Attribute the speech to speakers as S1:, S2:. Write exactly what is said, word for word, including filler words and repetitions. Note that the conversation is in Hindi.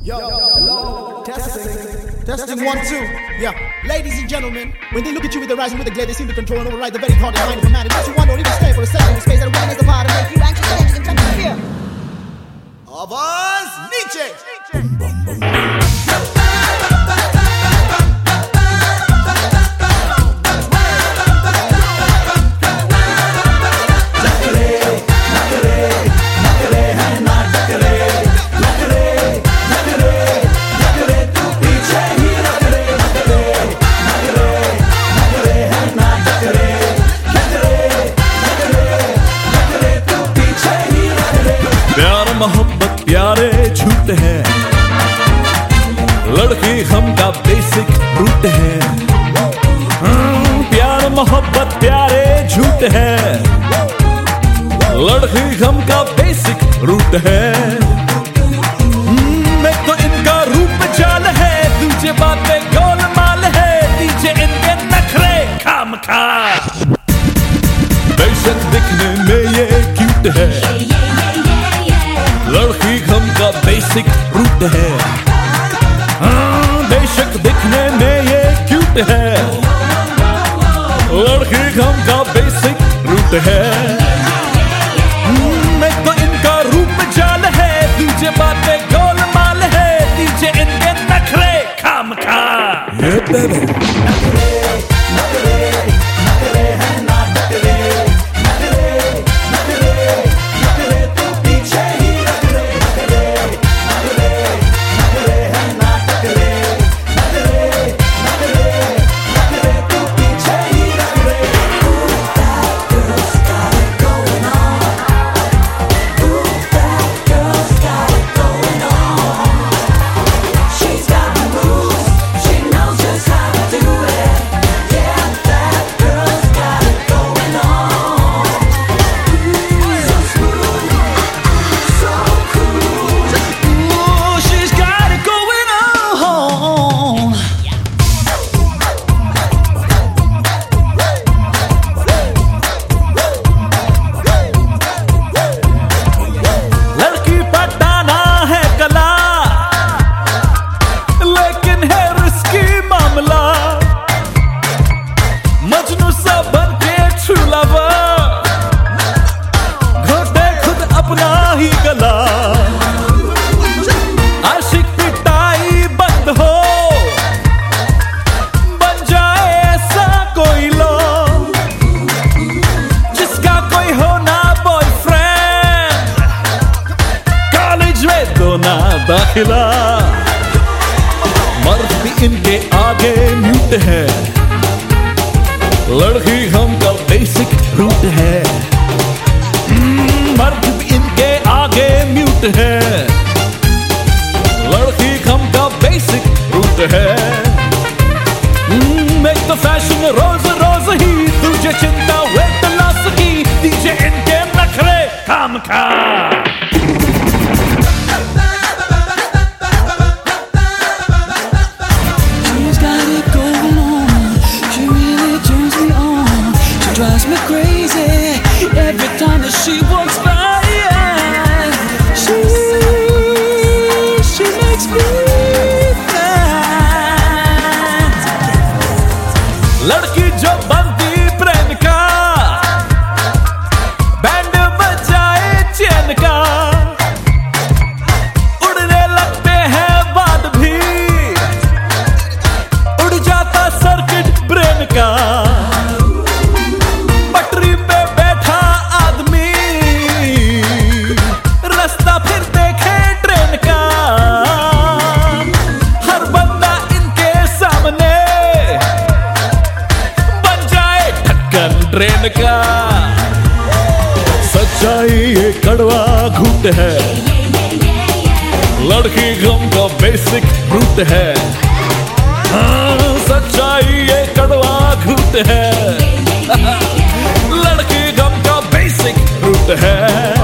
S1: Yo, hello, testing, testing one, two. Yeah, ladies and gentlemen, when they look at you with their eyes and with a glare, they seem to control and override the very heart and mind of a man. It makes you wonder or even stay for a second in space that a woman is the part to make you anxious and in touch with fear. Avaz Nietzsche. Boom, boom, boom.
S2: मोहब्बत प्यारे झूठ है, लड़की हम का बेसिक रूट है। प्यार मोहब्बत प्यारे झूठ है, लड़की हम का बेसिक रूट है। मैं तो इनका रूप चाल है, दूसरे बातें गोलमाल है, पीछे इनके नखरे खामखा। बेशक दिखने में ये क्यूट है, लड़की हम का बेसिक रूट है। हाँ, बेशक दिखने में ये क्यूट है, लड़की हम का बेसिक रूट है। मैं तो इनका रूप जाल है, दूसरे बातें गोलमाल है, पीछे इनके नखरे खामखा। ये बेबे आशिक पिटाई बंद हो, बन जाए ऐसा कोई लो, जिसका कोई हो ना बॉयफ्रेंड, कॉलेज में दो ना दाखिला। मर्द भी इनके आगे म्यूट है, लड़की हम का बेसिक रूट है। मर्द भी इनके आगे म्यूट है, लड़की हम का बेसिक रूट है। एक तो फैशन रोज रोज ही, तुझे चिंता वेट लॉस की, दीजिए इनके नखरे खामखा।
S3: She's got it going on, she really turns me on, she drives me crazy every time that she walks by. She, she makes me fat.
S2: लड़की जो बनती प्रेम का, बैंड बजाए चैन का, उड़ने लगते हैं बाद भी, उड़ जाता सर्किट ब्रेन का। पटरी पे बैठा आदमी, रास्ता फिर देखे ट्रेन का। हर बंदा इनके सामने बन जाए ढक्कन ट्रेन का। सच्चाई ये कड़वा घूट है, लड़की गम का बेसिक रूट है। हाँ, सच्चाई ये कड़वा घूट है, लड़की गम का बेसिक रूट है।